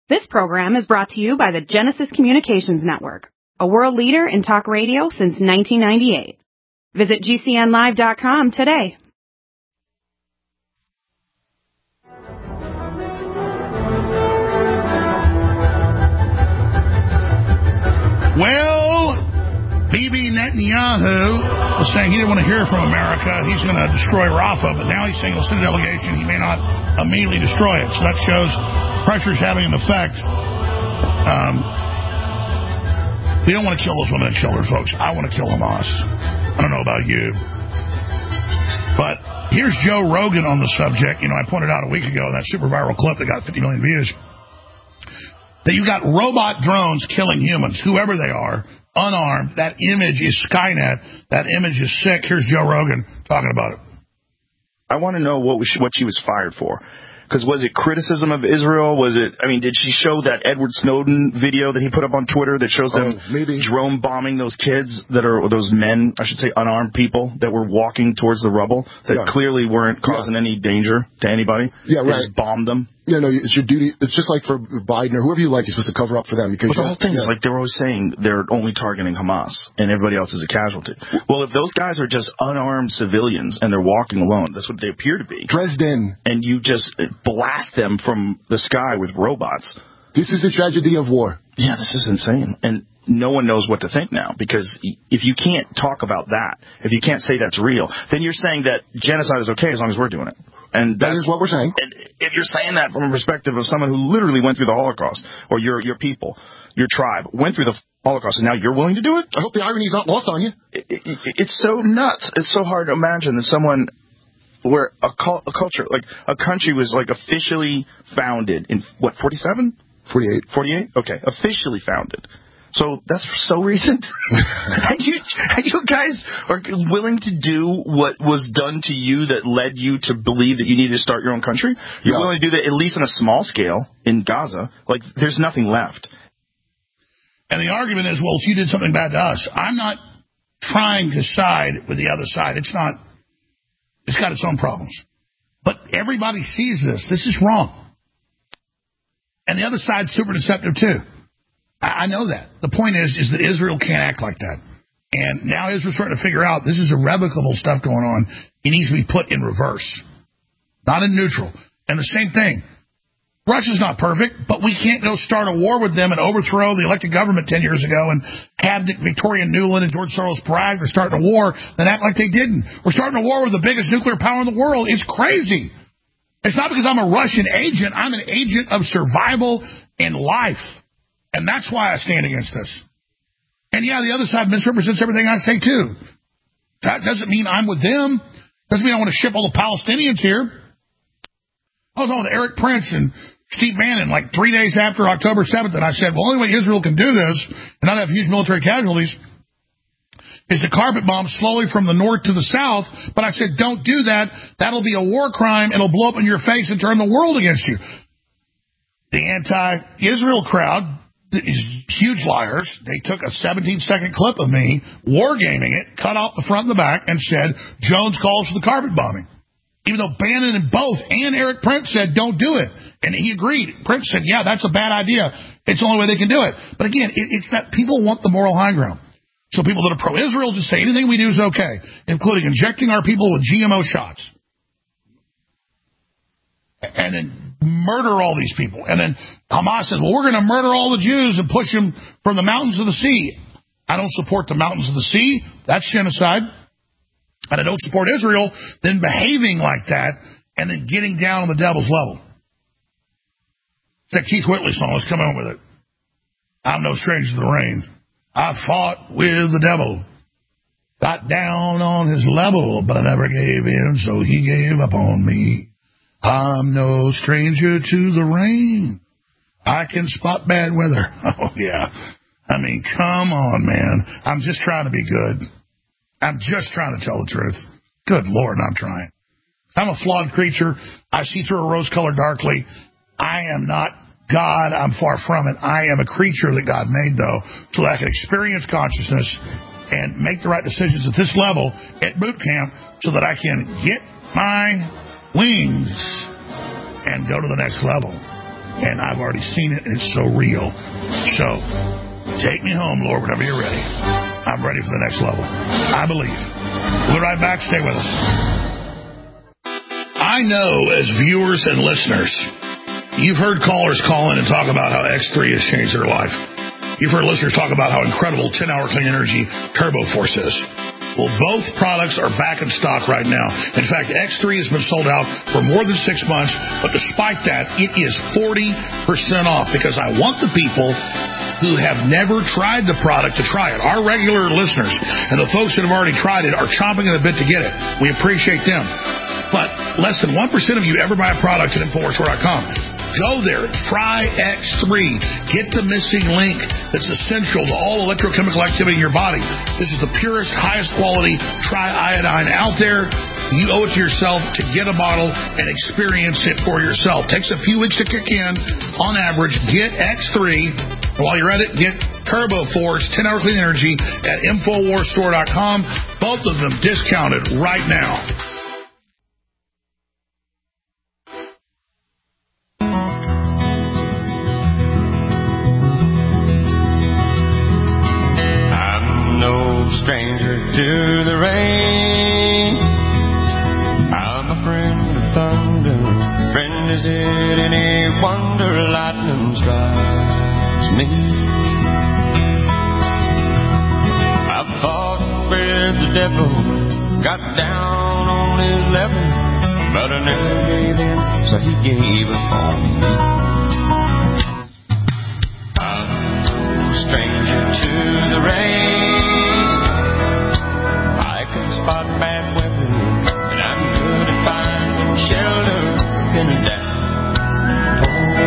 This program is brought to you by the Genesis Communications Network, a world leader in talk radio since 1998. Visit GCNlive.com today. Well, Bibi Netanyahu was saying he didn't want to hear from America. He's going to destroy Rafah, but now he's saying he'll send a delegation. He may not immediately destroy it. So that shows pressure is having an effect. We don't want to kill those women and children, folks. I want to kill Hamas. I don't know about you. But here's Joe Rogan on the subject. You know, I pointed out a week ago in that super viral clip that got 50 million views that you've got robot drones killing humans, whoever they are, unarmed. That image is Skynet. That image is sick. Here's Joe Rogan talking about it. I want to know what she was fired for. Because was it criticism of Israel? Did she show that Edward Snowden video that he put up on Twitter that shows them drone bombing those kids those men, I should say unarmed people that were walking towards the rubble that clearly weren't causing any danger to anybody? Yeah, right. They just bombed them. Yeah, no, it's your duty. It's just like for Biden or whoever you like, you're supposed to cover up for them. Because but the whole thing is like they were always saying they're only targeting Hamas and everybody else is a casualty. Well, if those guys are just unarmed civilians and they're walking alone, that's what they appear to be. Dresden. And you just blast them from the sky with robots. This is the tragedy of war. Yeah, this is insane. And no one knows what to think now, because if you can't talk about that, if you can't say that's real, then you're saying that genocide is okay as long as we're doing it. And that is what we're saying. And if you're saying that from a perspective of someone who literally went through the Holocaust, or your people, your tribe, went through the Holocaust, and now you're willing to do it? I hope the irony's not lost on you. It's so nuts. It's so hard to imagine that someone where a culture, like a country was like officially founded in, 47? 48. 48? Okay, officially founded. So that's so recent. and you guys are willing to do what was done to you that led you to believe that you needed to start your own country? You're willing to do that at least on a small scale in Gaza. Like, there's nothing left. And the argument is, well, if you did something bad to us, I'm not trying to side with the other side. It's got its own problems. But everybody sees this. This is wrong. And the other side's super deceptive, too. I know that. The point is that Israel can't act like that. And now Israel's starting to figure out this is irrevocable stuff going on. It needs to be put in reverse, not in neutral. And the same thing. Russia's not perfect, but we can't go start a war with them and overthrow the elected government 10 years ago and have Victoria Nuland and George Soros brag they're starting a war, then act like they didn't. We're starting a war with the biggest nuclear power in the world. It's crazy. It's not because I'm a Russian agent. I'm an agent of survival and life. And that's why I stand against this. And yeah, the other side misrepresents everything I say, too. That doesn't mean I'm with them. Doesn't mean I want to ship all the Palestinians here. I was on with Eric Prince and Steve Bannon like 3 days after October 7th, and I said, well, the only way Israel can do this and not have huge military casualties is to carpet bomb slowly from the north to the south. But I said, don't do that. That'll be a war crime. It'll blow up in your face and turn the world against you. The anti-Israel crowd is huge liars. They took a 17-second clip of me wargaming it, cut off the front and the back, and said, Jones calls for the carpet bombing. Even though Bannon and both and Eric Prince said, don't do it. And he agreed. Prince said, yeah, that's a bad idea. It's the only way they can do it. But again, it's that people want the moral high ground. So people that are pro-Israel just say anything we do is okay, including injecting our people with GMO shots. And then murder all these people. And then Hamas says, well, we're going to murder all the Jews and push them from the mountains of the sea. I don't support the mountains of the sea. That's genocide. And I don't support Israel then behaving like that and then getting down on the devil's level. It's that Keith Whitley song. Let's come on with it. I'm no stranger to the rain. I fought with the devil. Got down on his level, but I never gave in, so he gave up on me. I'm no stranger to the rain. I can spot bad weather. Oh, yeah. I mean, come on, man. I'm just trying to be good. I'm just trying to tell the truth. Good Lord, I'm trying. I'm a flawed creature. I see through a rose-colored darkly. I am not God. I'm far from it. I am a creature that God made, though, so that I can experience consciousness and make the right decisions at this level at boot camp so that I can get my wings and go to the next level. And I've already seen it, and it's so real. So, take me home, Lord, whenever you're ready. I'm ready for the next level. I believe. We'll be right back. Stay with us. I know, as viewers and listeners, you've heard callers call in and talk about how X3 has changed their life. You've heard listeners talk about how incredible 10-hour clean energy Turbo Force is. Well, both products are back in stock right now. In fact, X3 has been sold out for more than 6 months, but despite that, it is 40% off because I want the people who have never tried the product to try it. Our regular listeners and the folks that have already tried it are chomping at the bit to get it. We appreciate them. But less than 1% of you ever buy a product at InfoWarsStore.com. Go there. Try X3. Get the missing link that's essential to all electrochemical activity in your body. This is the purest, highest quality triiodine out there. You owe it to yourself to get a bottle and experience it for yourself. Takes a few weeks to kick in. On average, get X3. While you're at it, get Turbo Force 10-hour clean energy at InfoWarsStore.com. Both of them discounted right now. Stranger to the rain, I'm a friend of thunder. Friend, is it any wonder lightning strikes me? I fought with the devil, got down on his level, but I never gave in, so he gave up on me. I'm a stranger to the rain. Spot bad weather, and I'm good at finding shelter in a downpour.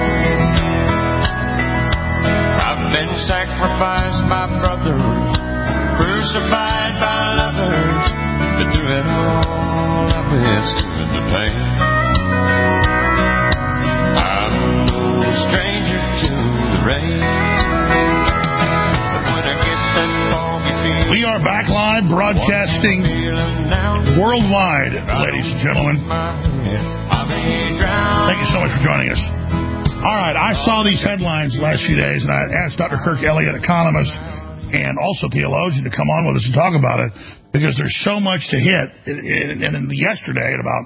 I've been sacrificed by brothers, crucified by lovers, but through it all I withstood the pain. I'm no stranger to the rain. We are back live, broadcasting worldwide, ladies and gentlemen. Thank you so much for joining us. All right, I saw these headlines the last few days, and I asked Dr. Kirk Elliott, economist and also theologian, to come on with us and talk about it, because there's so much to hit. And yesterday at about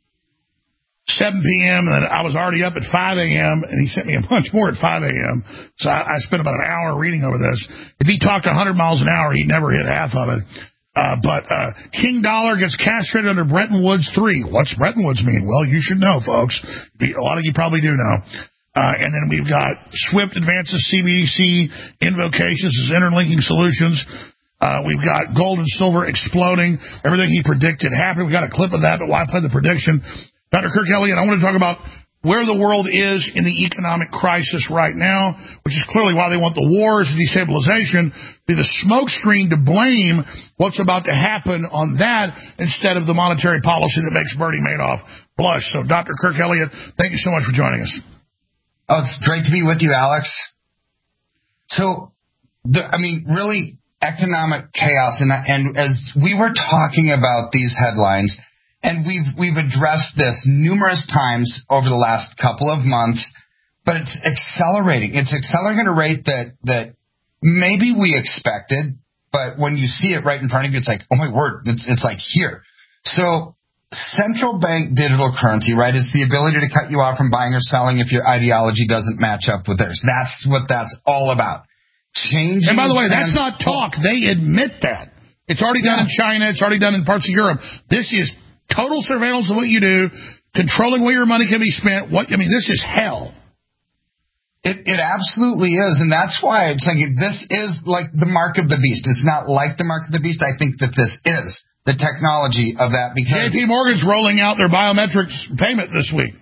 7 p.m., and I was already up at 5 a.m., and he sent me a bunch more at 5 a.m., so I spent about an hour reading over this. If he talked 100 miles an hour, he'd never hit half of it. But King Dollar gets castrated under Bretton Woods 3. What's Bretton Woods mean? Well, you should know, folks. A lot of you probably do know. And then we've got Swift advances CBDC invocations as interlinking solutions. We've got gold and silver exploding. Everything he predicted happened. We got a clip of that, but why play the prediction? Dr. Kirk Elliott, I want to talk about where the world is in the economic crisis right now, which is clearly why they want the wars and destabilization, be the smokescreen to blame what's about to happen on that instead of the monetary policy that makes Bernie Madoff blush. So, Dr. Kirk Elliott, thank you so much for joining us. Oh, it's great to be with you, Alex. So, really economic chaos, and as we were talking about these headlines, and we've addressed this numerous times over the last couple of months, but it's accelerating. It's accelerating at a rate that maybe we expected, but when you see it right in front of you, it's like, oh my word, it's like here. So central bank digital currency, right? It's the ability to cut you off from buying or selling if your ideology doesn't match up with theirs. That's what that's all about. Changing. And by the way, that's not talk. They admit that. It's already done in China. It's already done in parts of Europe. This is total surveillance of what you do, controlling where your money can be spent. This is hell. It absolutely is, and that's why I'm saying this is like the mark of the beast. It's not like the mark of the beast. I think that this is the technology of that, because JP Morgan's rolling out their biometrics payment this week.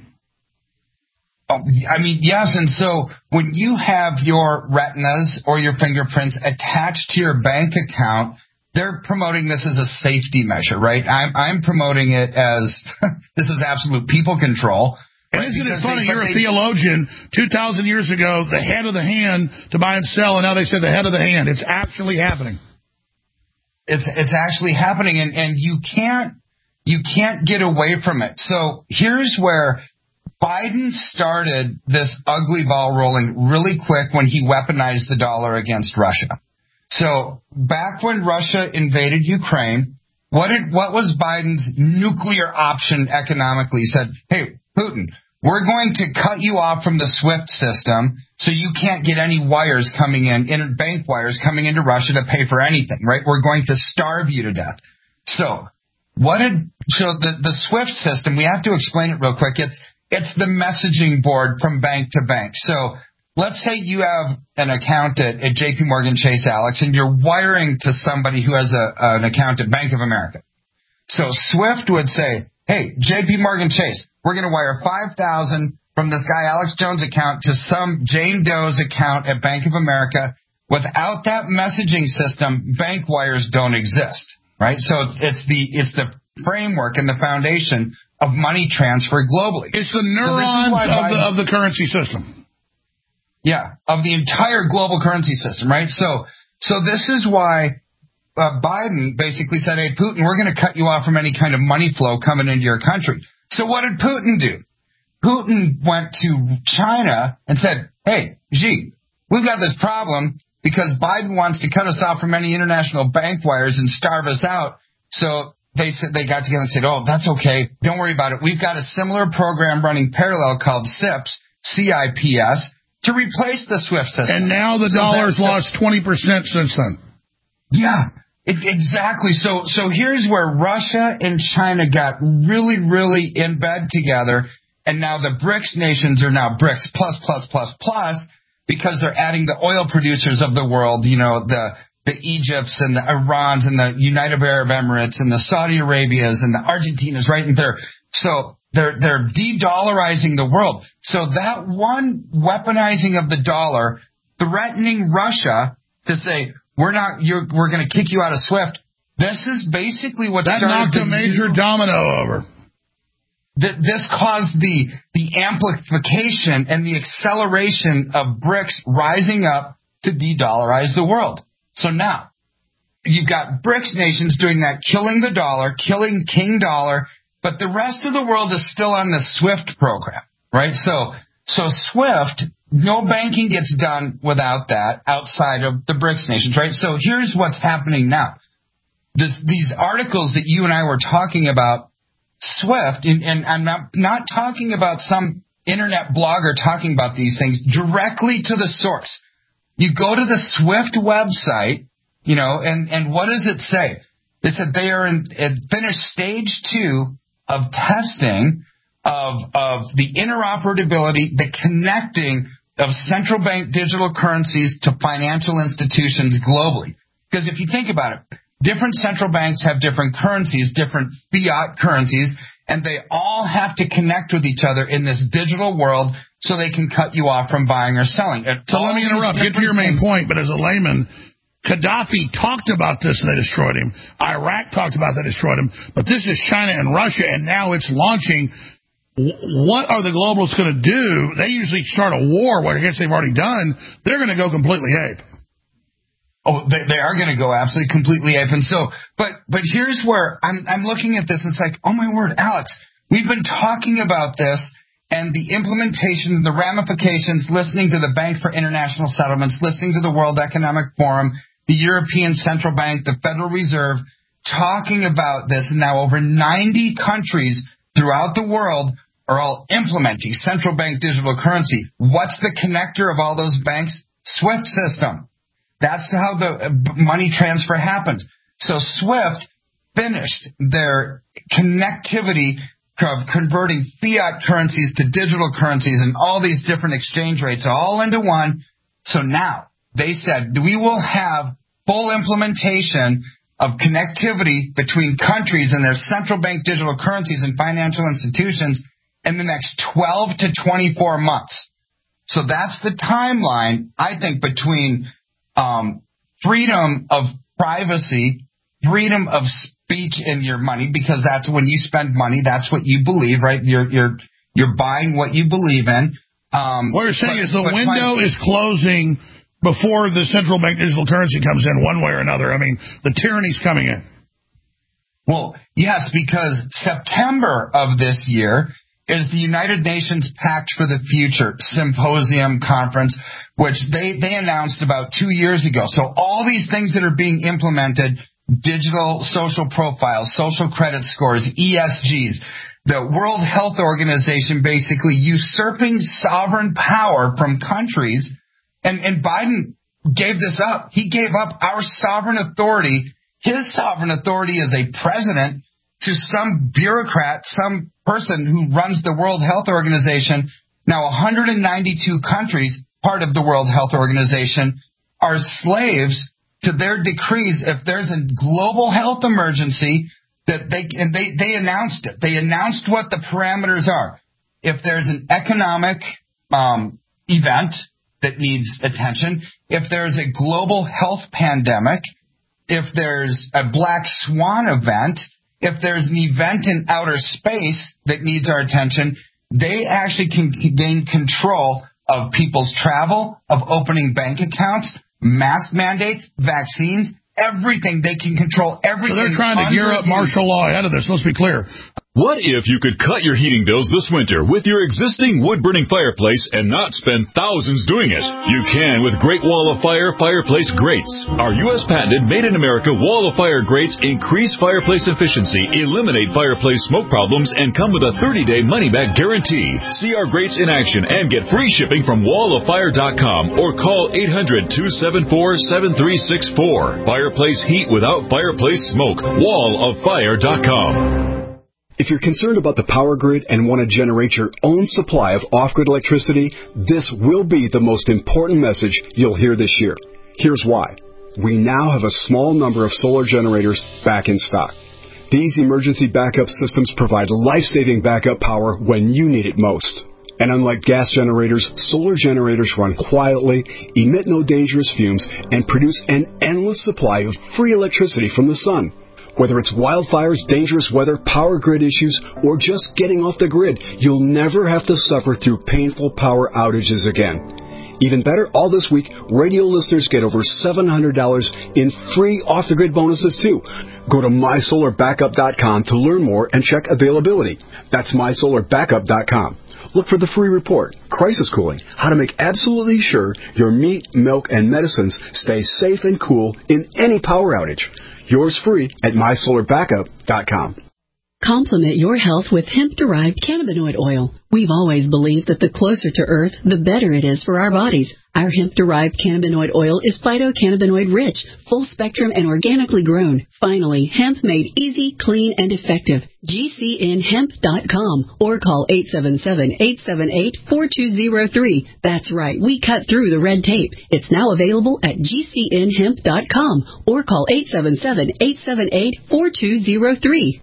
Yes, and so when you have your retinas or your fingerprints attached to your bank account, they're promoting this as a safety measure, right? I'm promoting it as this is absolute people control. And isn't it funny? You're a theologian. 2,000 years ago, the head of the hand to buy and sell, and now they said the head of the hand. It's actually happening. It's actually happening, and you can't get away from it. So here's where Biden started this ugly ball rolling really quick when he weaponized the dollar against Russia. So back when Russia invaded Ukraine, what was Biden's nuclear option economically? He said, hey, Putin, we're going to cut you off from the SWIFT system so you can't get any wires coming in bank wires coming into Russia to pay for anything, right? We're going to starve you to death. So the SWIFT system, we have to explain it real quick. It's the messaging board from bank to bank. So let's say you have an account at JP Morgan Chase, Alex, and you're wiring to somebody who has an account at Bank of America. So SWIFT would say, hey, JP Morgan Chase, we're going to wire $5,000 from this guy Alex Jones' account to some Jane Doe's account at Bank of America. Without that messaging system, bank wires don't exist, right? So it's the framework and the foundation of money transfer globally. It's the neurons of the currency system. Yeah, of the entire global currency system, right? So this is why Biden basically said, hey, Putin, we're going to cut you off from any kind of money flow coming into your country. So what did Putin do? Putin went to China and said, hey, Xi, we've got this problem because Biden wants to cut us off from any international bank wires and starve us out. So they got together and said, oh, that's okay. Don't worry about it. We've got a similar program running parallel called CIPS, CIPS, to replace the SWIFT system. And now the dollar's lost 20% since then. Yeah, exactly. So here's where Russia and China got really, really in bed together. And now the BRICS nations are now BRICS plus, because they're adding the oil producers of the world, you know, the Egypts and the Irans and the United Arab Emirates and the Saudi Arabias and the Argentinas, right? And they're de-dollarizing the world. So that one weaponizing of the dollar, threatening Russia to say, we're going to kick you out of SWIFT. This is basically what that knocked a major domino over. This caused the amplification and the acceleration of BRICS rising up to de-dollarize the world. So now you've got BRICS nations doing that, killing the dollar, killing King Dollar, but the rest of the world is still on the SWIFT program, right? So SWIFT, no banking gets done without that outside of the BRICS nations, right? So here's what's happening now. These articles that you and I were talking about, SWIFT, and I'm not talking about some internet blogger talking about these things, directly to the source. You go to the SWIFT website, you know, and what does it say? They said they are finished stage 2 of testing of the interoperability, the connecting of central bank digital currencies to financial institutions globally. Because if you think about it, different central banks have different currencies, different fiat currencies, and they all have to connect with each other in this digital world so they can cut you off from buying or selling. So let me interrupt. Get to your main point, but as a layman, Gaddafi talked about this and they destroyed him. Iraq talked about that, destroyed him. But this is China and Russia, and now it's launching. What are the globalists going to do? They usually start a war, what I guess they've already done. They're going to go completely ape. Oh, they are going to go absolutely completely ape. And so, but here's where I'm looking at this. It's like, oh my word, Alex, we've been talking about this and the implementation, the ramifications, listening to the Bank for International Settlements, listening to the World Economic Forum, the European Central Bank, the Federal Reserve, talking about this. And now over 90 countries throughout the world are all implementing central bank digital currency. What's the connector of all those banks? SWIFT system. That's how the money transfer happens. So SWIFT finished their connectivity of converting fiat currencies to digital currencies and all these different exchange rates all into one. So now they said we will have full implementation of connectivity between countries and their central bank digital currencies and financial institutions in the next 12 to 24 months. So that's the timeline, I think, between freedom of privacy, freedom of speech in your money, because that's when you spend money, that's what you believe, right? You're buying what you believe in. What you're saying is the window is closing before the central bank digital currency comes in one way or another. I mean, the tyranny's coming in. Well, yes, because September of this year is the United Nations Pact for the Future Symposium Conference, which they announced about 2 years ago. So all these things that are being implemented, digital social profiles, social credit scores, ESGs, the World Health Organization basically usurping sovereign power from countries, and Biden gave this up. He gave up our sovereign authority, his sovereign authority as a president, to some bureaucrat, some person who runs the World Health Organization. Now 192 countries, part of the World Health Organization, are slaves to their decrees. If there's a global health emergency, that they announced it. They announced what the parameters are. If there's an economic event that needs attention, if there's a global health pandemic, if there's a black swan event, if there's an event in outer space that needs our attention, they actually can gain control of people's travel, of opening bank accounts, mask mandates, vaccines, everything. They can control everything. So they're trying to gear up martial law ahead of this. Let's be clear. What if you could cut your heating bills this winter with your existing wood-burning fireplace and not spend thousands doing it? You can with Great Wall of Fire fireplace grates. Our U.S. patented made-in-America Wall of Fire grates increase fireplace efficiency, eliminate fireplace smoke problems, and come with a 30-day money-back guarantee. See our grates in action and get free shipping from walloffire.com or call 800-274-7364. Fireplace heat without fireplace smoke. walloffire.com. If you're concerned about the power grid and want to generate your own supply of off-grid electricity, this will be the most important message you'll hear this year. Here's why. We now have a small number of solar generators back in stock. These emergency backup systems provide life-saving backup power when you need it most. And unlike gas generators, solar generators run quietly, emit no dangerous fumes, and produce an endless supply of free electricity from the sun. Whether it's wildfires, dangerous weather, power grid issues, or just getting off the grid, you'll never have to suffer through painful power outages again. Even better, all this week, radio listeners get over $700 in free off-the-grid bonuses, too. Go to mysolarbackup.com to learn more and check availability. That's mysolarbackup.com. Look for the free report, Crisis Cooling, how to make absolutely sure your meat, milk, and medicines stay safe and cool in any power outage. Yours free at mysolarbackup.com. Complement your health with hemp-derived cannabinoid oil. We've always believed that the closer to Earth, the better it is for our bodies. Our hemp-derived cannabinoid oil is phytocannabinoid-rich, full-spectrum, and organically grown. Finally, hemp made easy, clean, and effective. GCNhemp.com or call 877-878-4203. That's right, we cut through the red tape. It's now available at GCNhemp.com or call 877-878-4203.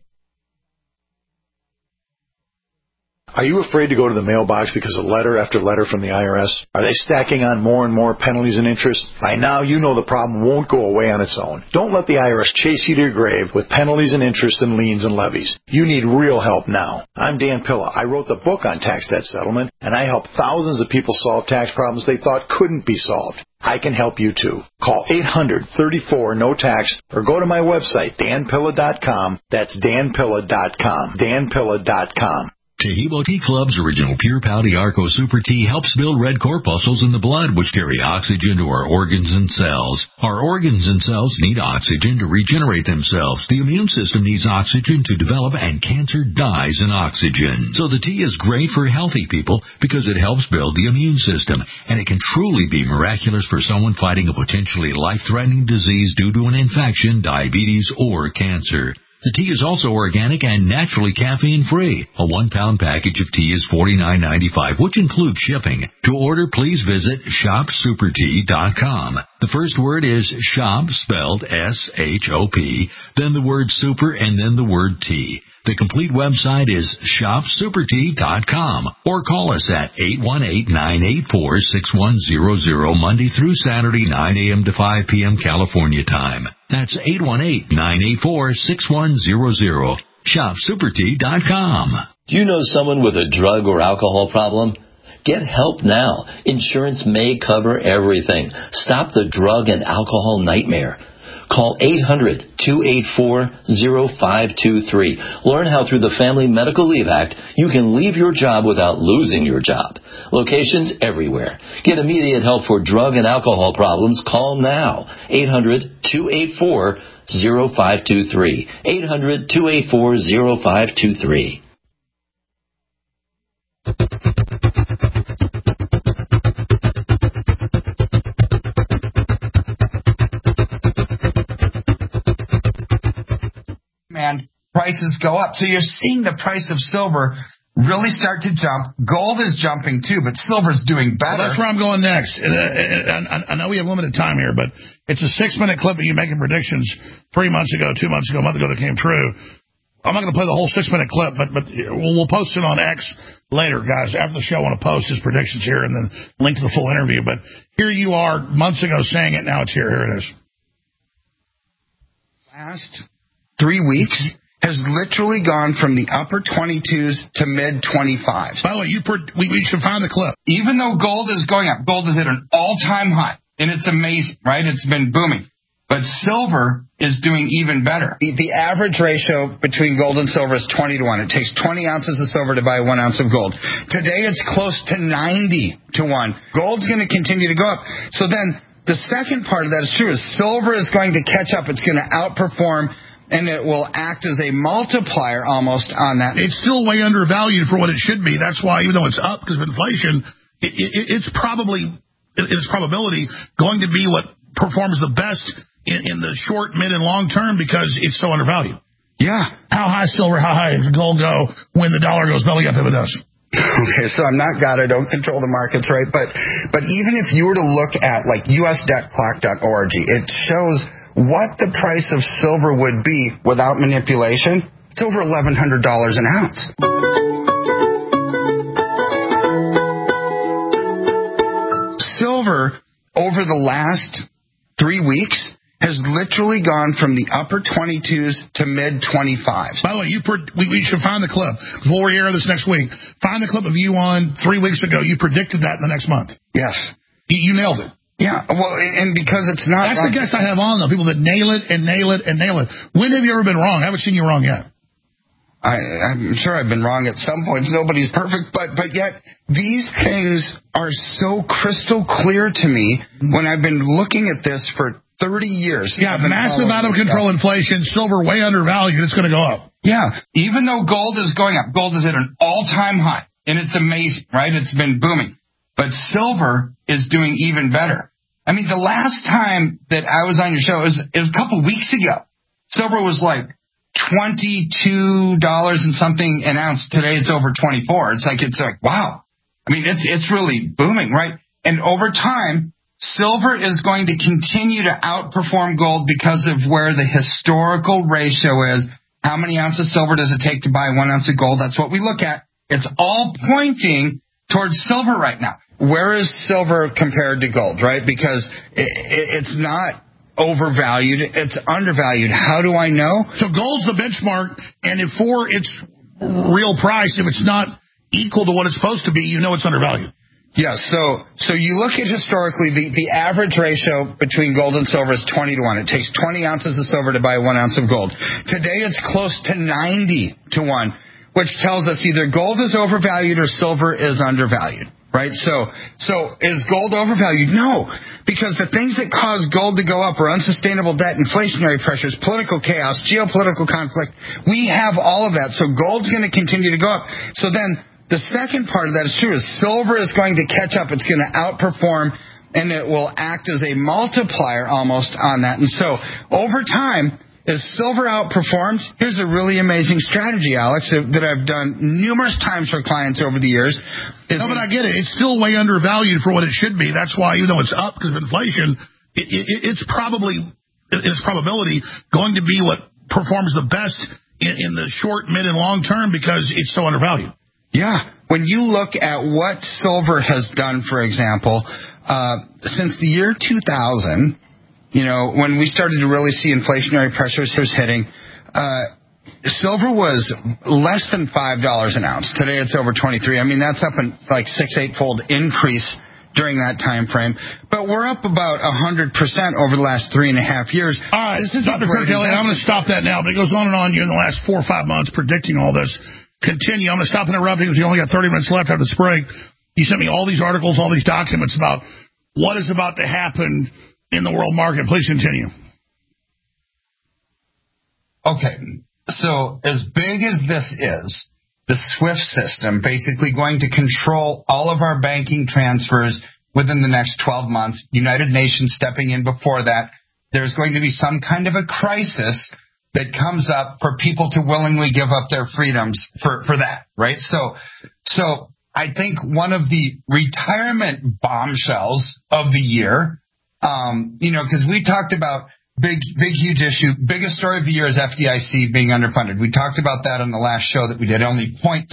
Are you afraid to go to the mailbox because of letter after letter from the IRS? Are they stacking on more and more penalties and interest? By now, you know the problem won't go away on its own. Don't let the IRS chase you to your grave with penalties and interest and liens and levies. You need real help now. I'm Dan Pilla. I wrote the book on tax debt settlement, and I help thousands of people solve tax problems they thought couldn't be solved. I can help you too. Call 800-34-NO-TAX or go to my website, danpilla.com. That's danpilla.com. danpilla.com. Taheebo Tea Club's original Pure Pouty Arco Super Tea helps build red corpuscles in the blood, which carry oxygen to our organs and cells. Our organs and cells need oxygen to regenerate themselves. The immune system needs oxygen to develop, and cancer dies in oxygen. So the tea is great for healthy people because it helps build the immune system, and it can truly be miraculous for someone fighting a potentially life-threatening disease due to an infection, diabetes, or cancer. The tea is also organic and naturally caffeine-free. A 1-pound package of tea is $49.95, which includes shipping. To order, please visit shopsupertea.com. The first word is shop, spelled S-H-O-P, then the word super, and then the word tea. The complete website is shopsupertea.com or call us at 818-984-6100 Monday through Saturday, 9 a.m. to 5 p.m. California time. That's 818-984-6100. Shopsupertea.com. Do you know someone with a drug or alcohol problem? Get help now. Insurance may cover everything. Stop the drug and alcohol nightmare. Call 800-284-0523. Learn how through the Family Medical Leave Act, you can leave your job without losing your job. Locations everywhere. Get immediate help for drug and alcohol problems. Call now. 800-284-0523. 800-284-0523. And prices go up. So you're seeing the price of silver really start to jump. Gold is jumping too, but silver's doing better. Well, that's where I'm going next. I know we have limited time here, but it's a 6-minute clip of you making predictions 3 months ago, 2 months ago, a month ago that came true. I'm not going to play the whole 6-minute clip, but we'll post it on X later, guys. After the show, I want to post his predictions here and then link to the full interview. But here you are months ago saying it. Now it's here. Here it is. Last 3 weeks has literally gone from the upper 22s to mid 25s. By the way, we should find the clip. Even though gold is going up, gold is at an all-time high, and it's amazing, right? It's been booming. But silver is doing even better. The average ratio between gold and silver is 20 to 1. It takes 20 ounces of silver to buy 1 ounce of gold. Today it's close to 90 to 1. Gold's going to continue to go up. So then the second part of that is true, is silver is going to catch up. It's going to outperform, and it will act as a multiplier almost on that. It's still way undervalued for what it should be. That's why, even though it's up because of inflation, it's probability going to be what performs the best in the short, mid, and long term because it's so undervalued. Yeah. How high silver, how high does gold go when the dollar goes belly up if it does? Okay, so I'm not God. I don't control the markets, right? But even if you were to look at like usdebtclock.org, it shows what the price of silver would be without manipulation. It's over $1,100 an ounce. Silver over the last 3 weeks has literally gone from the upper 22s to mid 25s. By the way, we should find the clip. We'll re-air this next week. Find the clip of you on 3 weeks ago. You predicted that in the next month. Yes. You nailed it. Yeah, well, and because it's not... That's the guest I have on, though. People that nail it and nail it and nail it. When have you ever been wrong? I haven't seen you wrong yet. I'm sure I've been wrong at some points. Nobody's perfect, but yet these things are so crystal clear to me when I've been looking at this for 30 years. Yeah, massive out-of-control inflation, silver way undervalued, it's going to go up. Yeah, even though gold is going up, gold is at an all-time high, and it's amazing, right? It's been booming. But silver is doing even better. I mean, the last time that I was on your show, it was a couple weeks ago. Silver was like $22 and something an ounce. Today it's over 24. It's like, wow. I mean, it's really booming, right? And over time, silver is going to continue to outperform gold because of where the historical ratio is. How many ounces of silver does it take to buy 1 ounce of gold? That's what we look at. It's all pointing towards silver right now. Where is silver compared to gold, right? Because it's not overvalued. It's undervalued. How do I know? So gold's the benchmark, and for its real price, if it's not equal to what it's supposed to be, you know it's undervalued. Yeah, so you look at historically, the average ratio between gold and silver is 20 to 1. It takes 20 ounces of silver to buy 1 ounce of gold. Today it's close to 90 to 1, which tells us either gold is overvalued or silver is undervalued, right? So is gold overvalued? No, because the things that cause gold to go up are unsustainable debt, inflationary pressures, political chaos, geopolitical conflict. We have all of that, so gold's going to continue to go up. So then the second part of that is true, is silver is going to catch up. It's going to outperform, and it will act as a multiplier almost on that. And so over time, as silver outperforms, here's a really amazing strategy, Alex, that I've done numerous times for clients over the years. No, but I get it. It's still way undervalued for what it should be. That's why, even though it's up because of inflation, it's probability going to be what performs the best in the short, mid, and long term because it's so undervalued. Yeah. When you look at what silver has done, for example, since the year 2000, when we started to really see inflationary pressures hitting, silver was less than $5 an ounce. Today it's over 23. I mean, that's up in like 6-8-fold increase during that time frame. But we're up about 100% over the last 3.5 years. All right, this is Dr. Kirk Kelly, I'm going to stop that now, but it goes on and on. You in the last 4 or 5 months predicting all this. Continue. I'm going to stop interrupting because you only got 30 minutes left after this break. You sent me all these articles, all these documents about what is about to happen in the world market. Please continue. Okay, so as big as this is, the SWIFT system basically going to control all of our banking transfers within the next 12 months, United Nations stepping in before that. There's going to be some kind of a crisis that comes up for people to willingly give up their freedoms for that, right? So I think one of the retirement bombshells of the year, because we talked about big, huge issue. Biggest story of the year is FDIC being underfunded. We talked about that on the last show that we did. Only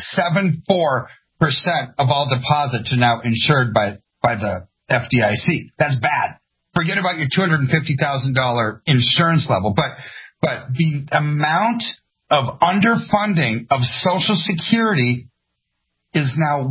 0.74% of all deposits are now insured by the FDIC. That's bad. Forget about your $250,000 insurance level. But the amount of underfunding of Social Security is now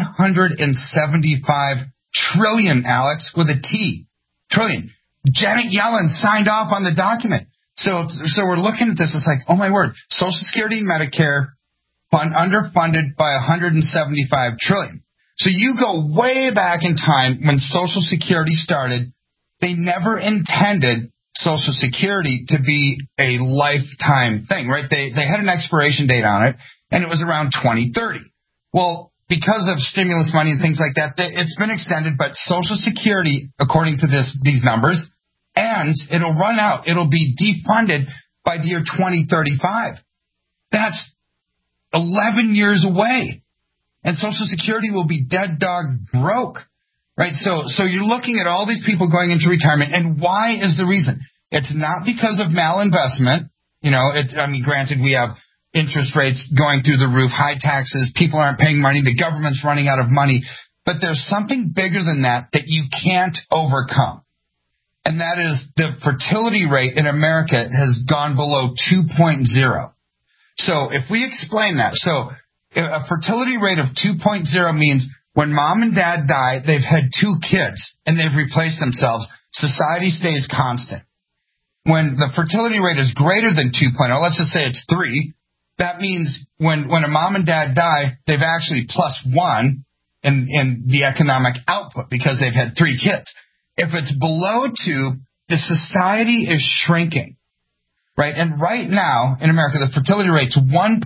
$175 trillion, Alex, with a T. Trillion. Janet Yellen signed off on the document. So we're looking at this. It's like, oh, my word. Social Security and Medicare underfunded by $175 trillion. So you go way back in time when Social Security started. They never intended Social Security to be a lifetime thing, right? They had an expiration date on it, and it was around 2030. Well, because of stimulus money and things like that, it's been extended, but Social Security, according to these numbers, ends, it'll run out. It'll be defunded by the year 2035. That's 11 years away. And Social Security will be dead dog broke, right? So you're looking at all these people going into retirement, and why is the reason? It's not because of malinvestment. Granted, we have interest rates going through the roof, high taxes, people aren't paying money, the government's running out of money. But there's something bigger than that you can't overcome. And that is the fertility rate in America has gone below 2.0. So if we explain that, so a fertility rate of 2.0 means when mom and dad die, they've had 2 kids and they've replaced themselves. Society stays constant. When the fertility rate is greater than 2.0, let's just say it's 3, that means when a mom and dad die, they've actually plus 1 in the economic output because they've had 3 kids. If it's below 2, the society is shrinking, right? And right now in America, the fertility rate's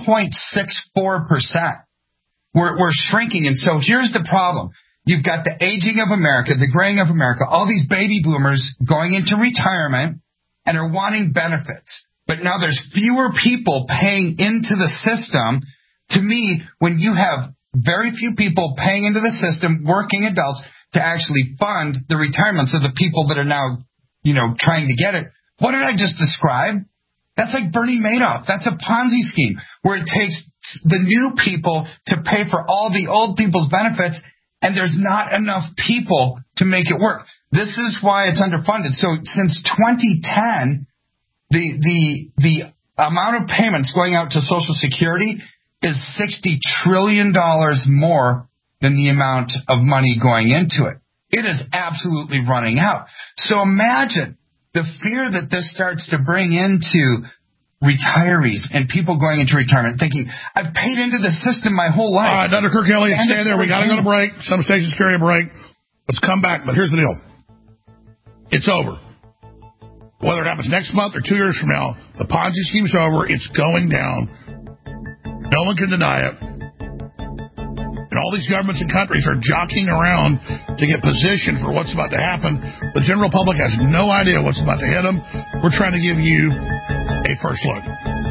1.64%. We're shrinking. And so here's the problem. You've got the aging of America, the graying of America, all these baby boomers going into retirement and are wanting benefits. But now there's fewer people paying into the system. To me, when you have very few people paying into the system, working adults, to actually fund the retirements of the people that are now, trying to get it. What did I just describe? That's like Bernie Madoff. That's a Ponzi scheme where it takes the new people to pay for all the old people's benefits, and there's not enough people to make it work. This is why it's underfunded. So since 2010, the amount of payments going out to Social Security is $60 trillion more than the amount of money going into it. It is absolutely running out. So imagine the fear that this starts to bring into retirees and people going into retirement thinking, I've paid into the system my whole life. All right, Dr. Kirk Kelly, stay there. We got to go to break. Some stations carry a break. Let's come back. But here's the deal. It's over. Whether it happens next month or 2 years from now, the Ponzi scheme's over. It's going down. No one can deny it. And all these governments and countries are jockeying around to get positioned for what's about to happen. The general public has no idea what's about to hit them. We're trying to give you a first look.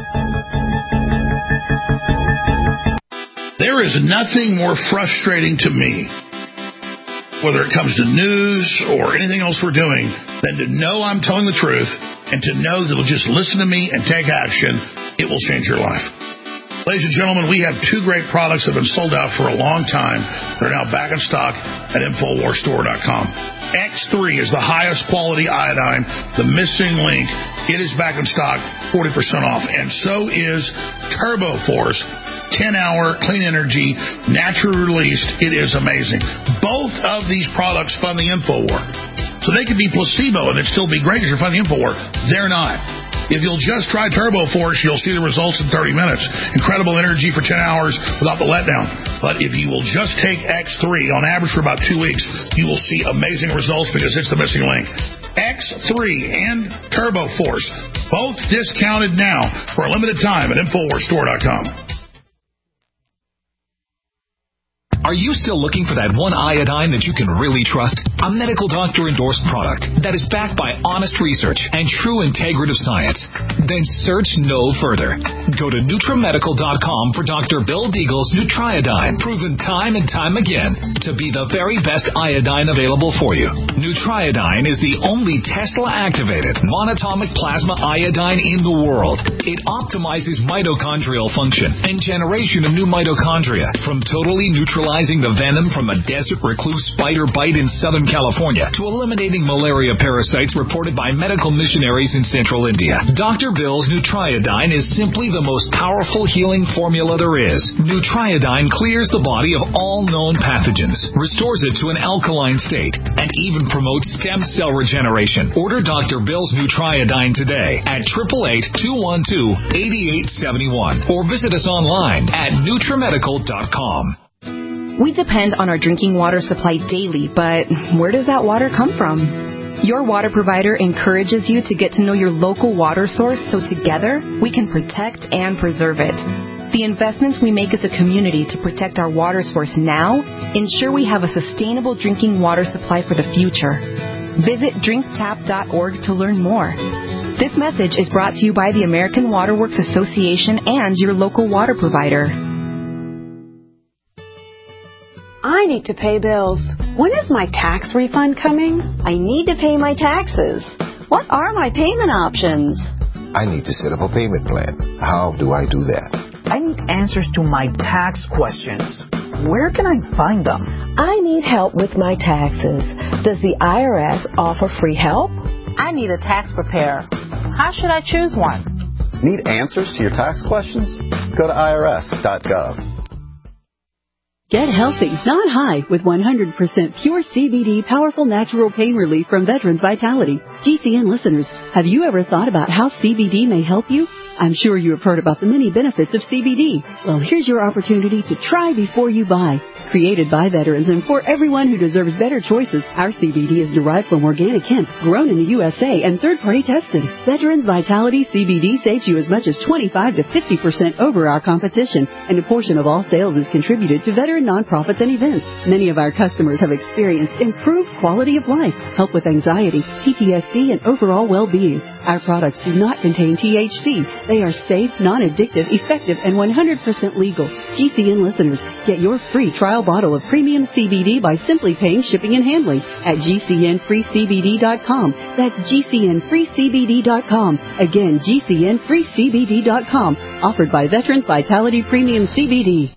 There is nothing more frustrating to me, whether it comes to news or anything else we're doing, than to know I'm telling the truth and to know that you'll just listen to me and take action. It will change your life. Ladies and gentlemen, we have 2 great products that have been sold out for a long time. They're now back in stock at InfoWarsStore.com. X3 is the highest quality iodine, the missing link. It is back in stock, 40% off. And so is TurboForce. 10-hour clean energy, naturally released. It is amazing. Both of these products fund the InfoWar. So they could be placebo and it'd still be great because you're funding the InfoWar. They're not. If you'll just try Turbo Force, you'll see the results in 30 minutes. Incredible energy for 10 hours without the letdown. But if you will just take X3 on average for about 2 weeks, you will see amazing results because it's the missing link. X3 and Turbo Force, both discounted now for a limited time at InfoWarsStore.com. Are you still looking for that one iodine that you can really trust? A medical doctor-endorsed product that is backed by honest research and true integrative science? Then search no further. Go to NutriMedical.com for Dr. Bill Deagle's Nutriodine, proven time and time again to be the very best iodine available for you. Nutriodine is the only Tesla-activated monatomic plasma iodine in the world. It optimizes mitochondrial function and generation of new mitochondria from totally neutralizing the venom from a desert recluse spider bite in Southern California to eliminating malaria parasites reported by medical missionaries in central India. Dr. Bill's Nutriodine is simply the most powerful healing formula there is. Nutriodine clears the body of all known pathogens, restores it to an alkaline state, and even promotes stem cell regeneration. Order Dr. Bill's Nutriodine today at 888-212-8871 or visit us online at NutriMedical.com. We depend on our drinking water supply daily, but where does that water come from? Your water provider encourages you to get to know your local water source so together we can protect and preserve it. The investments we make as a community to protect our water source now ensure we have a sustainable drinking water supply for the future. Visit drinktap.org to learn more. This message is brought to you by the American Water Works Association and your local water provider. I need to pay bills. When is my tax refund coming? I need to pay my taxes. What are my payment options? I need to set up a payment plan. How do I do that? I need answers to my tax questions. Where can I find them? I need help with my taxes. Does the IRS offer free help? I need a tax preparer. How should I choose one? Need answers to your tax questions? Go to irs.gov. Get healthy, not high, with 100% pure CBD powerful natural pain relief from Veterans Vitality. GCN listeners, have you ever thought about how CBD may help you? I'm sure you have heard about the many benefits of CBD. Well, here's your opportunity to try before you buy. Created by veterans and for everyone who deserves better choices, our CBD is derived from organic hemp, grown in the USA and third-party tested. Veterans Vitality CBD saves you as much as 25 to 50% over our competition, and a portion of all sales is contributed to veteran nonprofits and events. Many of our customers have experienced improved quality of life, help with anxiety, PTSD, and overall well-being. Our products do not contain THC. They are safe, non-addictive, effective, and 100% legal. GCN listeners, get your free trial bottle of premium CBD by simply paying shipping and handling at GCNFreeCBD.com. That's GCNFreeCBD.com. Again, GCNFreeCBD.com. Offered by Veterans Vitality Premium CBD.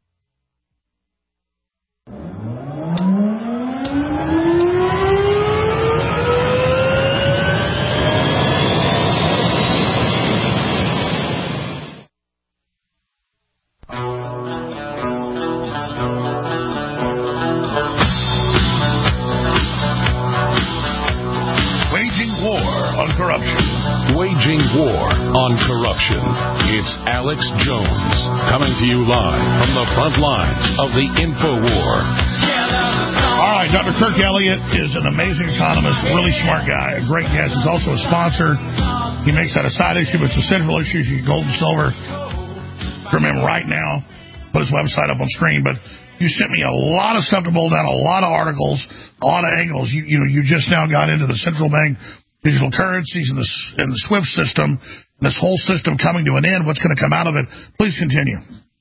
Waging war on corruption. It's Alex Jones coming to you live from the front lines of the InfoWar. All right, Dr. Kirk Elliott is an amazing economist, really smart guy, a great guest. He's also a sponsor. He makes that a side issue, but it's a central issue. You can gold and silver from him right now. Put his website up on screen, but you sent me a lot of stuff to boil down, a lot of articles, a lot of angles. You just now got into the central bank digital currencies and the SWIFT system, this whole system coming to an end. What's going to come out of it? Please continue.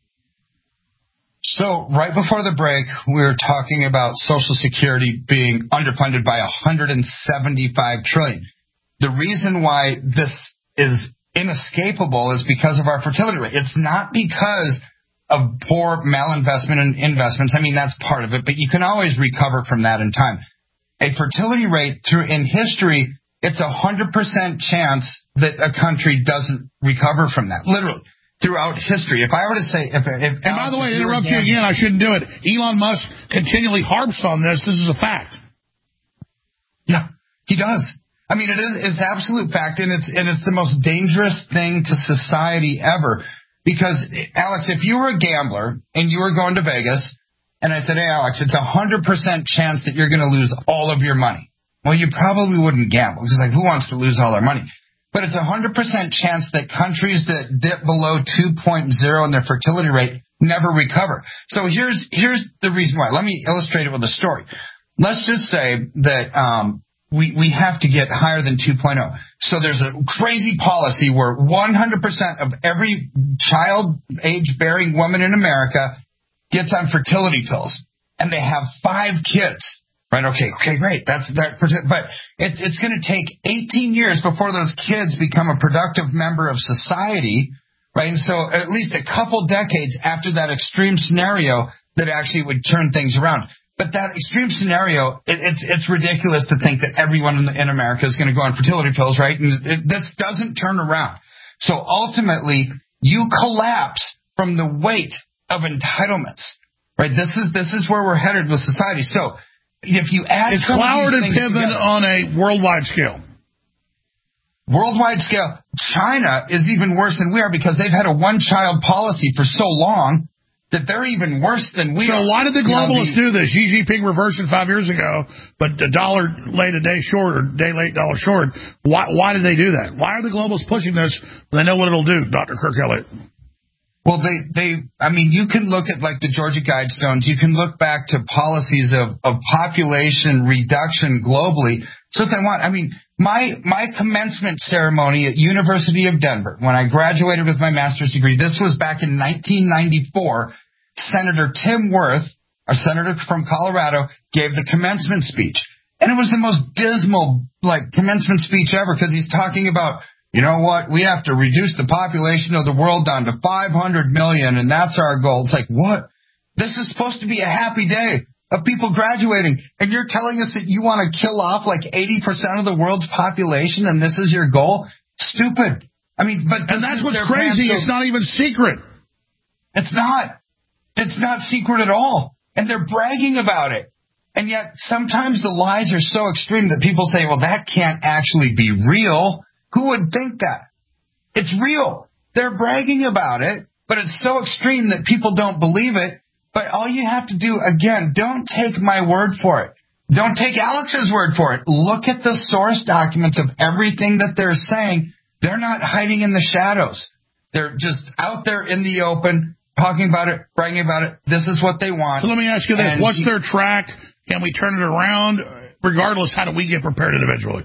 So right before the break, we were talking about Social Security being underfunded by $175 trillion. The reason why this is inescapable is because of our fertility rate. It's not because of poor malinvestment in investments. I mean, that's part of it, but you can always recover from that in time. A fertility rate in history, it's 100% chance that a country doesn't recover from that. Literally. throughout history. If I were to say, if and by the way, to interrupt you again, I shouldn't do it. Elon Musk continually harps on this. This is a fact. Yeah, he does. I mean, it's absolute fact, and it's the most dangerous thing to society ever. Because, Alex, if you were a gambler and you were going to Vegas, and I said, hey, Alex, it's 100% chance that you're going to lose all of your money. Well, you probably wouldn't gamble. Because, like, who wants to lose all their money? But it's 100% chance that countries that dip below 2.0 in their fertility rate never recover. So here's the reason why. Let me illustrate it with a story. Let's just say that we have to get higher than 2.0. So there's a crazy policy where 100% of every child age-bearing woman in America gets on fertility pills, and they have 5 kids. Right? Okay, great. But it's going to take 18 years before those kids become a productive member of society, right? And so at least a couple decades after that extreme scenario that actually would turn things around. But that extreme scenario, it's ridiculous to think that everyone in America is going to go on fertility pills, right? And this doesn't turn around. So ultimately, you collapse from the weight of entitlements, right? This is where we're headed with society. So if you add it's Cloward and Piven on a worldwide scale. Worldwide scale, China is even worse than we are because they've had a one-child policy for so long that they're even worse than we are. So why did the globalists do this? Xi Jinping reversed it 5 years ago, but a dollar late, a day short, or day late, dollar short. Why did they do that? Why are the globalists pushing this when they know what it'll do, Dr. Kirk Elliott? Well, I mean, you can look at like the Georgia Guidestones. You can look back to policies of population reduction globally. So if they want, I mean, my commencement ceremony at University of Denver, when I graduated with my master's degree, this was back in 1994. Senator Tim Wirth, our senator from Colorado, gave the commencement speech. And it was the most dismal, commencement speech ever because he's talking about, you know what, we have to reduce the population of the world down to 500 million, and that's our goal. It's like, what? This is supposed to be a happy day of people graduating, and you're telling us that you want to kill off 80% of the world's population, and this is your goal? Stupid. I mean, and that's what's crazy. It's not even secret. It's not. It's not secret at all. And they're bragging about it. And yet sometimes the lies are so extreme that people say, well, that can't actually be real. Who would think that? It's real. They're bragging about it, but it's so extreme that people don't believe it. But all you have to do, again, don't take my word for it. Don't take Alex's word for it. Look at the source documents of everything that they're saying. They're not hiding in the shadows. They're just out there in the open, talking about it, bragging about it. This is what they want. So let me ask you this. What's their track? Can we turn it around? Regardless, how do we get prepared individually?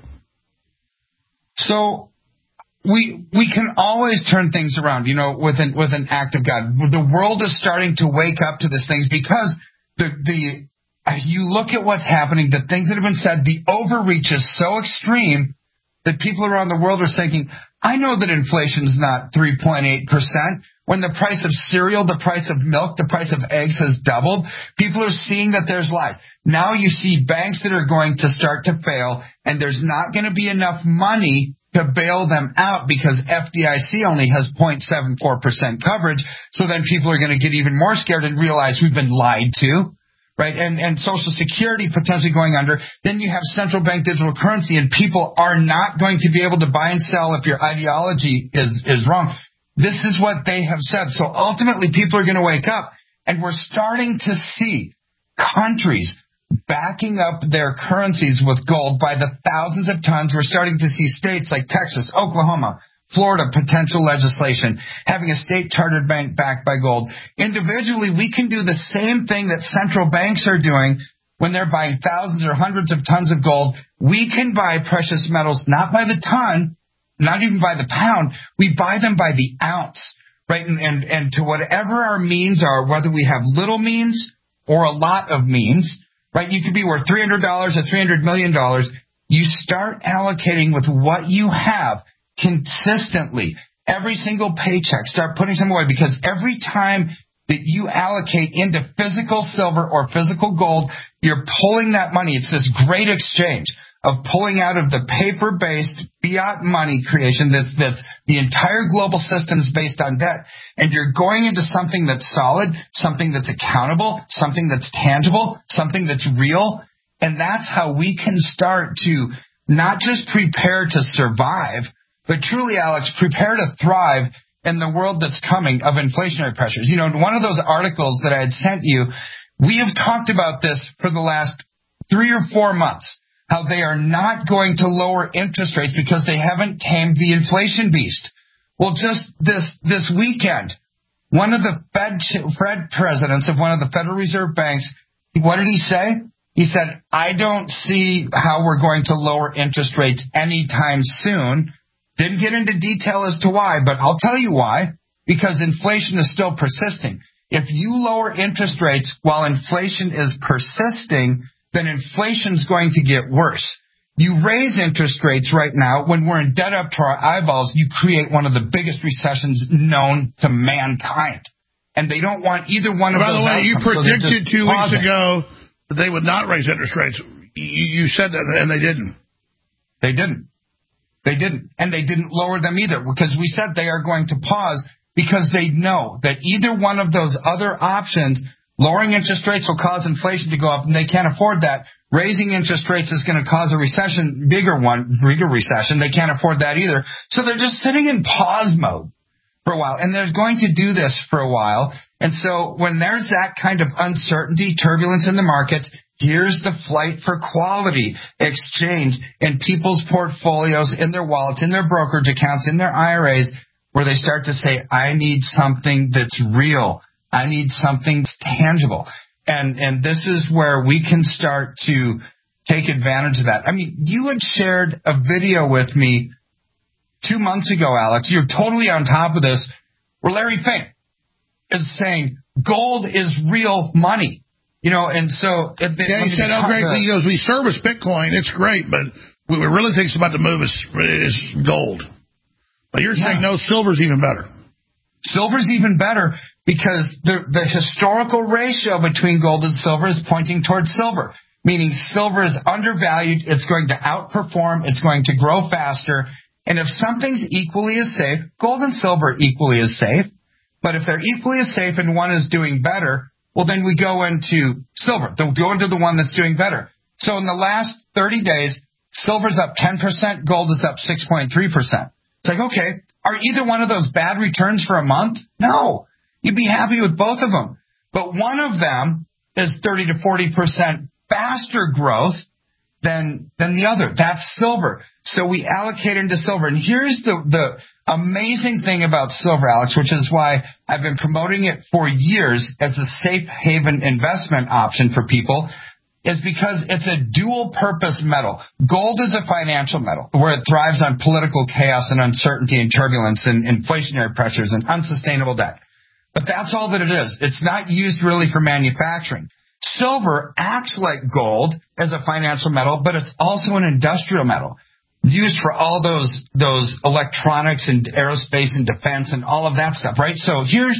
So we can always turn things around, with an act of God. The world is starting to wake up to these things because you look at what's happening, the things that have been said, the overreach is so extreme that people around the world are thinking, I know that inflation's not 3.8%. When the price of cereal, the price of milk, the price of eggs has doubled, people are seeing that there's lies. Now you see banks that are going to start to fail, and there's not going to be enough money to bail them out because FDIC only has 0.74% coverage. So then people are going to get even more scared and realize we've been lied to, right? And Social Security potentially going under. Then you have central bank digital currency, and people are not going to be able to buy and sell if your ideology is wrong. This is what they have said. So ultimately, people are going to wake up, and we're starting to see countries backing up their currencies with gold by the thousands of tons. We're starting to see states like Texas, Oklahoma, Florida, potential legislation, having a state chartered bank backed by gold. Individually, we can do the same thing that central banks are doing when they're buying thousands or hundreds of tons of gold. We can buy precious metals not by the ton, not even by the pound. We buy them by the ounce, right? And to whatever our means are, whether we have little means or a lot of means, right? You could be worth $300 or $300 million. You start allocating with what you have consistently. Every single paycheck, start putting some away, because every time that you allocate into physical silver or physical gold. You're pulling that money. It's this great exchange of pulling out of the paper-based fiat money creation that's the entire global system is based on debt, and you're going into something that's solid, something that's accountable, something that's tangible, something that's real. And that's how we can start to not just prepare to survive, but truly, Alex, prepare to thrive in the world that's coming of inflationary pressures. You know, in one of those articles that I had sent you, we have talked about this for the last 3 or 4 months, how they are not going to lower interest rates because they haven't tamed the inflation beast. Well, just this weekend, one of the Fed presidents of one of the Federal Reserve banks, what did he say? He said, I don't see how we're going to lower interest rates anytime soon. Didn't get into detail as to why, but I'll tell you why. Because inflation is still persisting. If you lower interest rates while inflation is persisting, then inflation's going to get worse. You raise interest rates right now when we're in debt up to our eyeballs, you create one of the biggest recessions known to mankind. And they don't want either one of those outcomes. By the way, you predicted 2 weeks ago that they would not raise interest rates. You said that, and they didn't. They didn't. They didn't. And they didn't lower them either, because we said they are going to pause because they know that either one of those other options, lowering interest rates will cause inflation to go up, and they can't afford that. Raising interest rates is going to cause a recession, bigger recession. They can't afford that either. So they're just sitting in pause mode for a while, and they're going to do this for a while. And so when there's that kind of uncertainty, turbulence in the markets, here's the flight for quality exchange in people's portfolios, in their wallets, in their brokerage accounts, in their IRAs, where they start to say, I need something that's real. I need something that's tangible. And this is where we can start to take advantage of that. I mean, you had shared a video with me 2 months ago, Alex. You're totally on top of this, where Larry Fink is saying gold is real money. You know, and so... he said, oh, great. He goes, we service Bitcoin. It's great, but what we really think is about to move is gold. But you're saying, no, silver's even better. Silver's even better because the historical ratio between gold and silver is pointing towards silver, meaning silver is undervalued. It's going to outperform. It's going to grow faster. And if something's equally as safe, gold and silver are equally as safe. But if they're equally as safe and one is doing better, well, then we go into silver. They'll go into the one that's doing better. So in the last 30 days, silver's up 10%, gold is up 6.3%. It's like, okay, are either one of those bad returns for a month? No. You'd be happy with both of them. But one of them is 30 to 40% faster growth than the other. That's silver. So we allocate into silver. And here's the amazing thing about silver, Alex, which is why I've been promoting it for years as a safe haven investment option for people, is because it's a dual-purpose metal. Gold is a financial metal where it thrives on political chaos and uncertainty and turbulence and inflationary pressures and unsustainable debt. But that's all that it is. It's not used really for manufacturing. Silver acts like gold as a financial metal, but it's also an industrial metal used for all those electronics and aerospace and defense and all of that stuff, right? So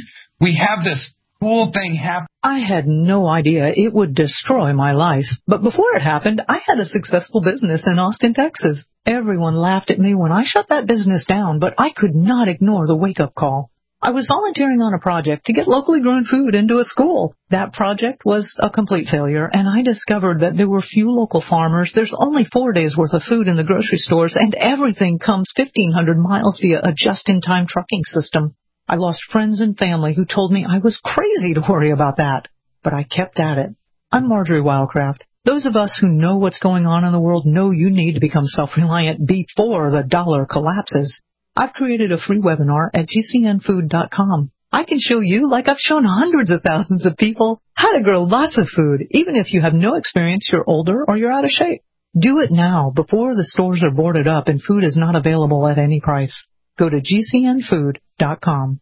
we have this cool thing happen. I had no idea it would destroy my life. But before it happened, I had a successful business in Austin, Texas. Everyone laughed at me when I shut that business down, but I could not ignore the wake-up call. I was volunteering on a project to get locally grown food into a school. That project was a complete failure, and I discovered that there were few local farmers. There's only 4 days' worth of food in the grocery stores, and everything comes 1,500 miles via a just-in-time trucking system. I lost friends and family who told me I was crazy to worry about that, but I kept at it. I'm Marjorie Wildcraft. Those of us who know what's going on in the world know you need to become self-reliant before the dollar collapses. I've created a free webinar at gcnfood.com. I can show you, like I've shown hundreds of thousands of people, how to grow lots of food, even if you have no experience, you're older, or you're out of shape. Do it now, before the stores are boarded up and food is not available at any price. Go to gcnfood.com.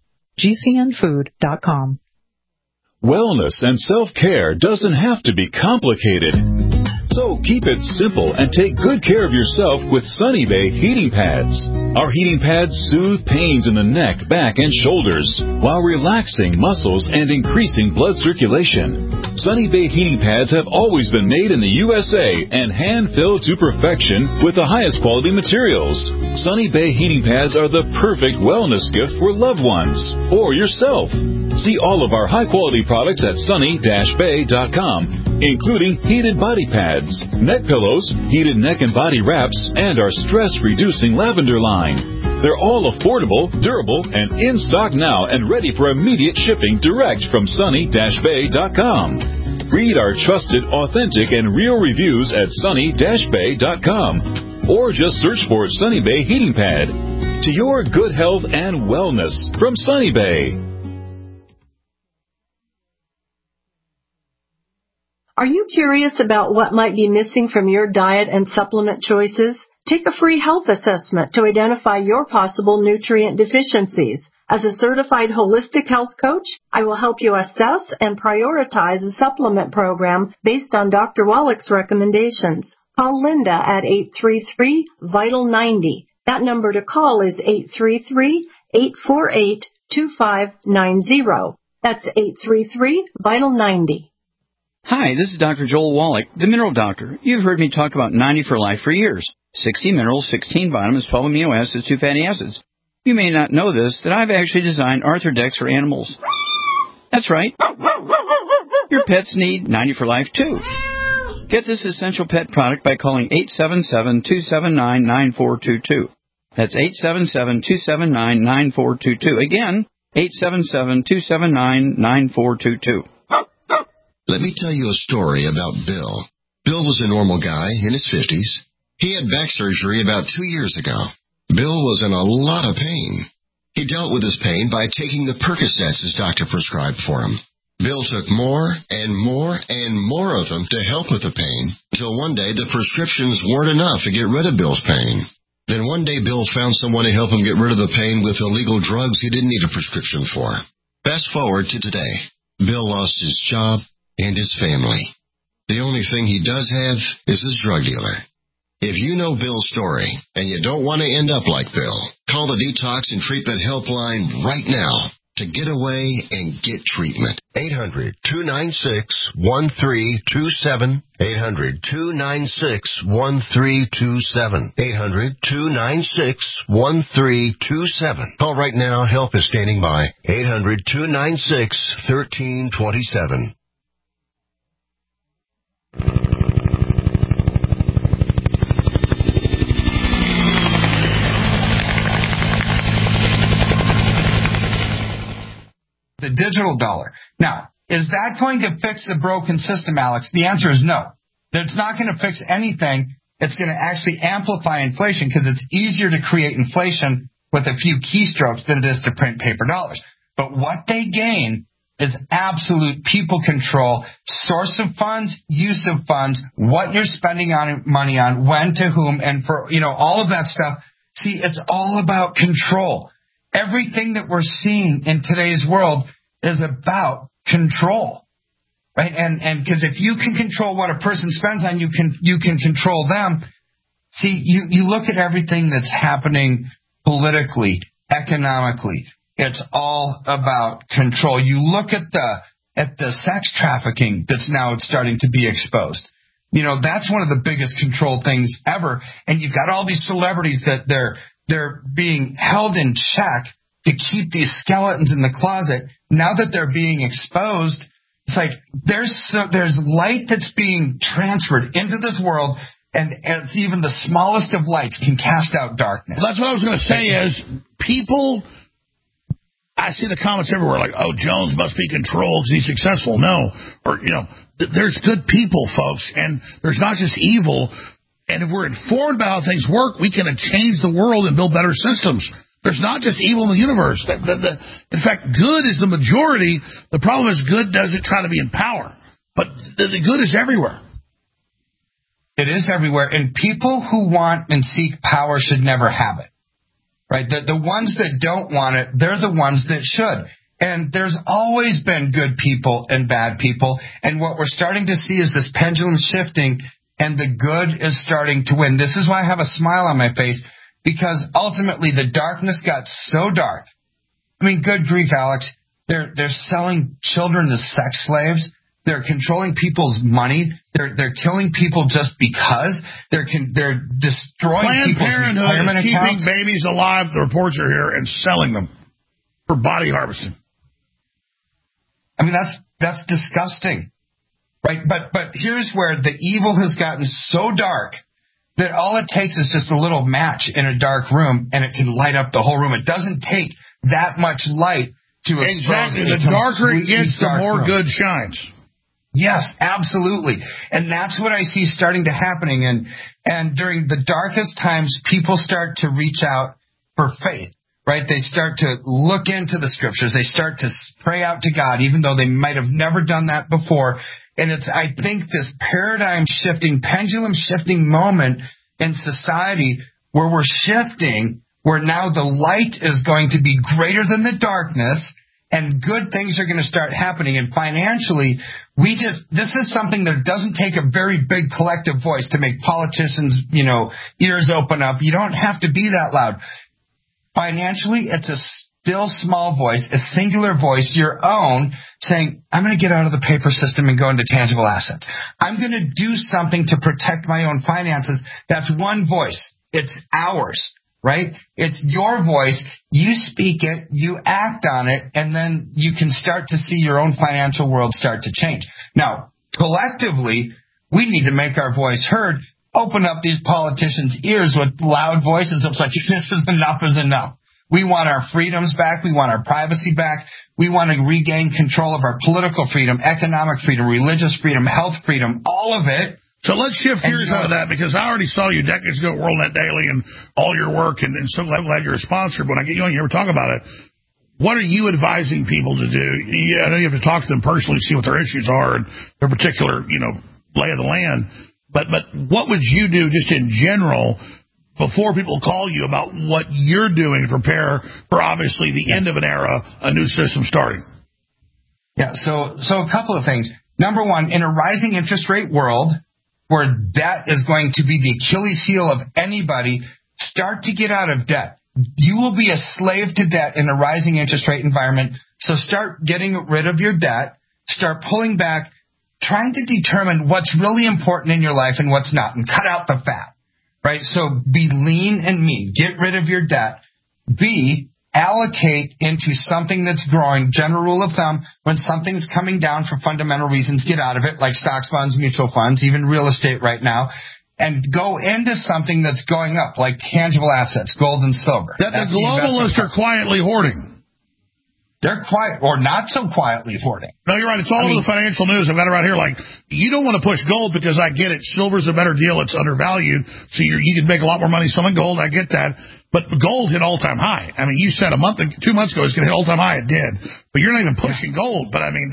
gcnfood.com. Wellness and self-care doesn't have to be complicated. So keep it simple and take good care of yourself with Sunny Bay heating pads. Our heating pads soothe pains in the neck, back, and shoulders while relaxing muscles and increasing blood circulation. Sunny Bay heating pads have always been made in the USA and hand-filled to perfection with the highest quality materials. Sunny Bay heating pads are the perfect wellness gift for loved ones or yourself. See all of our high-quality products at sunny-bay.com, including heated body pads, neck pillows, heated neck and body wraps, and our stress-reducing lavender line. They're all affordable, durable, and in stock now and ready for immediate shipping direct from sunny-bay.com. Read our trusted, authentic, and real reviews at sunny-bay.com or just search for Sunny Bay Heating Pad. To your good health and wellness from Sunny Bay. Are you curious about what might be missing from your diet and supplement choices? Take a free health assessment to identify your possible nutrient deficiencies. As a certified holistic health coach, I will help you assess and prioritize a supplement program based on Dr. Wallach's recommendations. Call Linda at 833-VITAL-90. That number to call is 833-848-2590. That's 833-VITAL-90. Hi, this is Dr. Joel Wallach, the Mineral Doctor. You've heard me talk about 90 for Life for years. 60 minerals, 16 vitamins, 12 amino acids, 2 fatty acids. You may not know this, that I've actually designed Arthrodex for animals. That's right. Your pets need 90 for Life, too. Get this essential pet product by calling 877-279-9422. That's 877-279-9422. Again, 877-279-9422. Let me tell you a story about Bill. Bill was a normal guy in his 50s. He had back surgery about 2 years ago. Bill was in a lot of pain. He dealt with his pain by taking the Percocets his doctor prescribed for him. Bill took more and more and more of them to help with the pain, until one day the prescriptions weren't enough to get rid of Bill's pain. Then one day Bill found someone to help him get rid of the pain with illegal drugs he didn't need a prescription for. Fast forward to today. Bill lost his job and his family. The only thing he does have is his drug dealer. If you know Bill's story and you don't want to end up like Bill, call the Detox and Treatment Helpline right now to get away and get treatment. 800-296-1327. 800-296-1327. 800-296-1327. Call right now. Help is standing by. 800-296-1327. The digital dollar. Now, is that going to fix the broken system, Alex? The answer is no. It's not going to fix anything. It's going to actually amplify inflation because it's easier to create inflation with a few keystrokes than it is to print paper dollars. But what they gain is absolute people control, source of funds, use of funds, what you're spending on money on, when, to whom, and for, all of that stuff. See, it's all about control. Everything that we're seeing in today's world is about control, right? And because if you can control what a person spends on, you can control them. See, you look at everything that's happening politically, economically. It's all about control. You look at the sex trafficking that's now starting to be exposed. That's one of the biggest control things ever. And you've got all these celebrities that they're being held in check to keep these skeletons in the closet. Now that they're being exposed, it's like there's light that's being transferred into this world, and it's even the smallest of lights can cast out darkness. That's what I was going to say is people, I see the comments everywhere like, oh, Jones must be controlled because he's successful. No. Or, there's good people, folks, and there's not just evil. And if we're informed about how things work, we can change the world and build better systems. There's not just evil in the universe. In fact, good is the majority. The problem is good doesn't try to be in power. But the good is everywhere. It is everywhere. And people who want and seek power should never have it. Right? The ones that don't want it, they're the ones that should. And there's always been good people and bad people. And what we're starting to see is this pendulum shifting and the good is starting to win. This is why I have a smile on my face, because ultimately the darkness got so dark. I mean, good grief, Alex. They're selling children as sex slaves. They're controlling people's money. They're killing people just because. They're destroying Planned people's Parenthood retirement is keeping accounts. babies alive, the reports are here, and selling them for body harvesting. I mean, that's disgusting, right? But here's where the evil has gotten so dark that all it takes is just a little match in a dark room, and it can light up the whole room. It doesn't take that much light to expose exactly. The darker it gets, the more good shines. Yes, absolutely. And that's what I see starting to happening. And during the darkest times, people start to reach out for faith, right? They start to look into the scriptures. They start to pray out to God, even though they might have never done that before. And it's, I think, this paradigm shifting, pendulum shifting moment in society where we're shifting, where now the light is going to be greater than the darkness, and good things are going to start happening. And financially, this is something that doesn't take a very big collective voice to make politicians, ears open up. You don't have to be that loud. Financially, it's a still small voice, a singular voice, your own, saying, I'm going to get out of the paper system and go into tangible assets. I'm going to do something to protect my own finances. That's one voice. It's ours, right? It's your voice. You speak it, you act on it, and then you can start to see your own financial world start to change. Now, collectively, we need to make our voice heard, open up these politicians' ears with loud voices. It's like, this is enough. We want our freedoms back. We want our privacy back. We want to regain control of our political freedom, economic freedom, religious freedom, health freedom, all of it. So let's shift gears out of that, because I already saw you decades ago at WorldNet Daily and all your work, and so glad you're a sponsor. But when I get you on, you ever talk about it. What are you advising people to do? I know you have to talk to them personally, see what their issues are and their particular, lay of the land. But what would you do just in general before people call you about what you're doing to prepare for, obviously, the end of an era, a new system starting? Yeah, so a couple of things. Number one, in a rising interest rate world, where debt is going to be the Achilles heel of anybody, start to get out of debt. You will be a slave to debt in a rising interest rate environment. So start getting rid of your debt, start pulling back, trying to determine what's really important in your life and what's not, and cut out the fat, right? So be lean and mean. Get rid of your debt. B, allocate into something that's growing. General rule of thumb, when something's coming down for fundamental reasons, get out of it, like stocks, bonds, mutual funds, even real estate right now, and go into something that's going up, like tangible assets, gold and silver. That the globalists are quietly hoarding. They're quiet, or not so quietly hoarding. No, you're right. It's all over the financial news. I've got it right here. Like, you don't want to push gold because I get it. Silver's a better deal. It's undervalued. So you can make a lot more money selling gold. I get that. But gold hit all-time high. I mean, you said 2 months ago it's going to hit all-time high. It did. But you're not even pushing gold. But, I mean,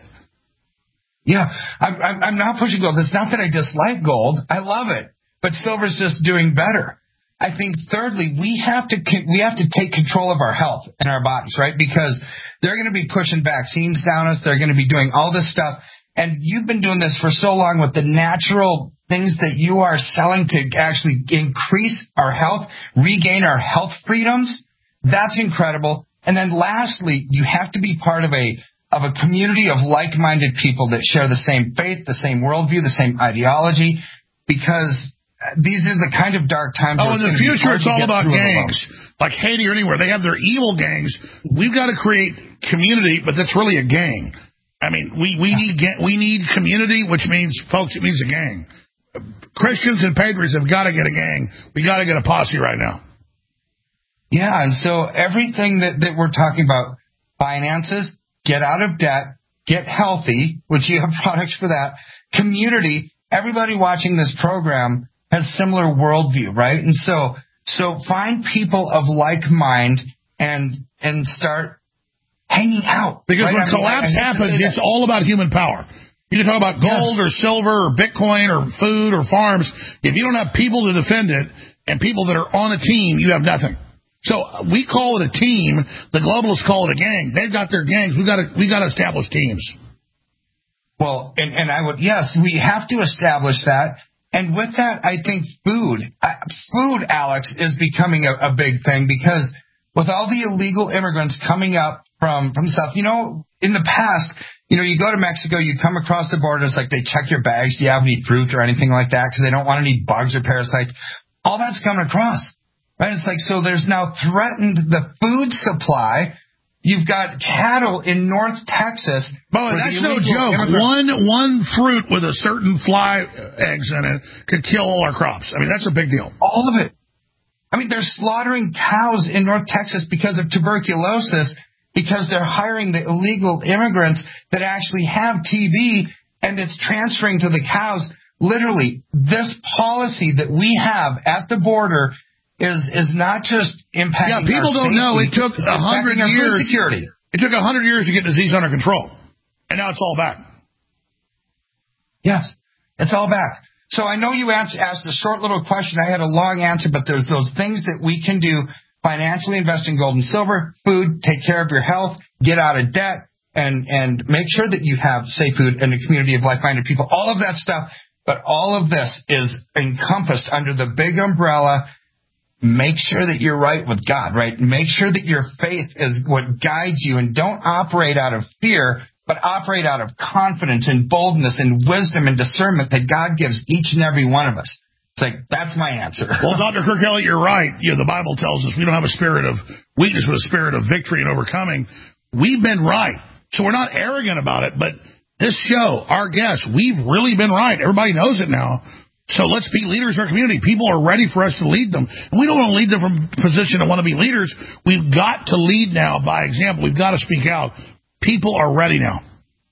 Yeah, I'm not pushing gold. It's not that I dislike gold. I love it. But silver's just doing better. I think, thirdly, we have to take control of our health and our bodies, right? Because they're going to be pushing vaccines down us. They're going to be doing all this stuff. And you've been doing this for so long with the natural things that you are selling to actually increase our health, regain our health freedoms. That's incredible. And then lastly, you have to be part of a community of like-minded people that share the same faith, the same worldview, the same ideology, because these are the kind of dark times. Oh, in the future, it's all about gangs. Like Haiti or anywhere. They have their evil gangs. We've got to create community, but that's really a gang. I mean, we need community, which means, folks, it means a gang. Christians and patriots have got to get a gang. We got to get a posse right now. Yeah, and so everything that we're talking about, finances, get out of debt, get healthy, which you have products for that, community, everybody watching this program has similar worldview, right? And so find people of like mind and start hanging out. Because right? when collapse happens, it's all about human power. You can talk about gold or silver or Bitcoin or food or farms. If you don't have people to defend it and people that are on a team, you have nothing. So we call it a team. The globalists call it a gang. They've got their gangs. We got to establish teams. Well, and I would, yes, we have to establish that. And with that, I think food, Alex, is becoming a big thing because with all the illegal immigrants coming up from the South, you know, in the past, you know, you go to Mexico, you come across the border, it's like they check your bags, do you have any fruit or anything like that because they don't want any bugs or parasites. All that's coming across, right? It's like, so there's now threatened the food supply. You've got cattle in North Texas. But that's no joke. One fruit with a certain fly eggs in it could kill all our crops. I mean, that's a big deal. All of it. I mean, they're slaughtering cows in North Texas because of tuberculosis, because they're hiring the illegal immigrants that actually have TB, and it's transferring to the cows. Literally, this policy that we have at the border is not just impacting. Yeah, people don't know it took 100 years. Security. It took 100 years to get disease under control, and now it's all back. Yes, it's all back. So I know you asked a short little question. I had a long answer, but there's those things that we can do: financially invest in gold and silver, food, take care of your health, get out of debt, and make sure that you have safe food and a community of like-minded people. All of that stuff, but all of this is encompassed under the big umbrella. Make sure that you're right with God, right? Make sure that your faith is what guides you, and don't operate out of fear, but operate out of confidence and boldness and wisdom and discernment that God gives each and every one of us. It's like, that's my answer. Well, Dr. Kirk Elliott, you're right. You know, the Bible tells us we don't have a spirit of weakness, but a spirit of victory and overcoming. We've been right. So we're not arrogant about it, but this show, our guests, we've really been right. Everybody knows it now. So let's be leaders in our community. People are ready for us to lead them. And we don't want to lead them from a position to want to be leaders. We've got to lead now by example. We've got to speak out. People are ready now.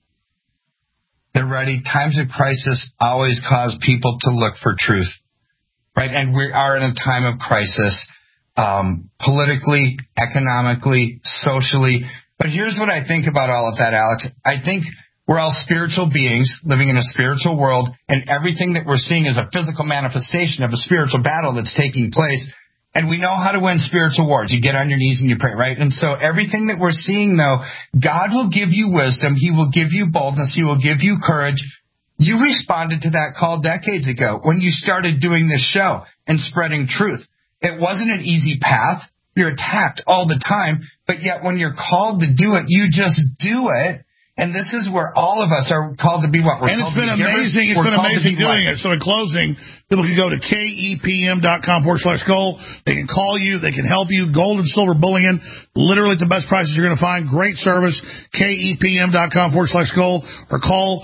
They're ready. Times of crisis always cause people to look for truth, right? And we are in a time of crisis, politically, economically, socially. But here's what I think about all of that, Alex. I think we're all spiritual beings living in a spiritual world, and everything that we're seeing is a physical manifestation of a spiritual battle that's taking place. And we know how to win spiritual wars. You get on your knees and you pray, right? And so everything that we're seeing, though, God will give you wisdom. He will give you boldness. He will give you courage. You responded to that call decades ago when you started doing this show and spreading truth. It wasn't an easy path. You're attacked all the time. But yet when you're called to do it, you just do it. And this is where all of us are called to be what we're called to be. And it's been amazing. It's been amazing doing it. So in closing, people can go to KEPM.com/gold. They can call you. They can help you. Gold and silver bullion, literally at the best prices you're going to find. Great service. KEPM.com/gold or call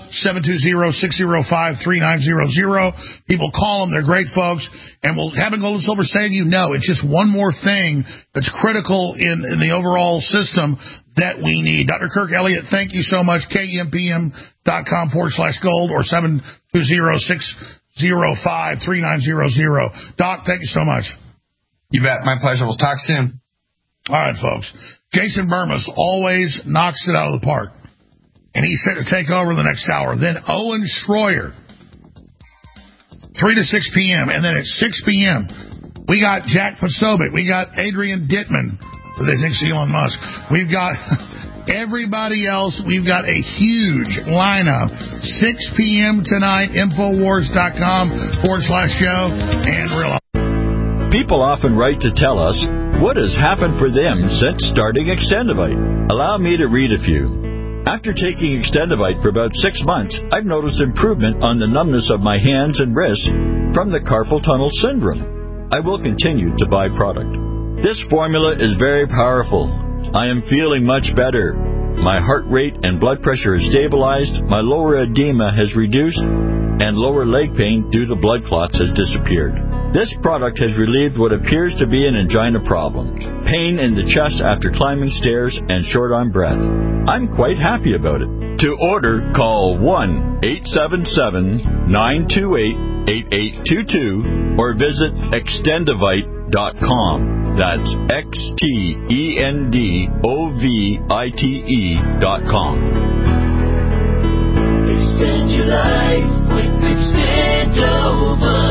720-605-3900. People call them. They're great folks. And will having gold and silver save you? No. It's just one more thing that's critical in the overall system that we need. Dr. Kirk Elliott, thank you so much. KEPM.com/gold or 720-605-3900. Doc, thank you so much. You bet. My pleasure. We'll talk soon. All right, folks. Jason Burmis always knocks it out of the park. And he's set to take over the next hour. Then Owen Schroyer, 3 to 6 p.m. And then at 6 p.m., we got Jack Posobiec. We got Adrian Dittman. They think it's Elon Musk. We've got everybody else. We've got a huge lineup. 6 p.m. tonight, Infowars.com/show and real. People often write to tell us what has happened for them since starting Extendivite. Allow me to read a few. After taking Extendivite for about 6 months, I've noticed improvement on the numbness of my hands and wrists from the carpal tunnel syndrome. I will continue to buy product. This formula is very powerful. I am feeling much better. My heart rate and blood pressure is stabilized, my lower edema has reduced, and lower leg pain due to blood clots has disappeared. This product has relieved what appears to be an angina problem, pain in the chest after climbing stairs, and short on breath. I'm quite happy about it. To order, call 1-877-928-8822 or visit Extendivite.com. That's XTENDOVITE.com. Extend your life with Extendovite.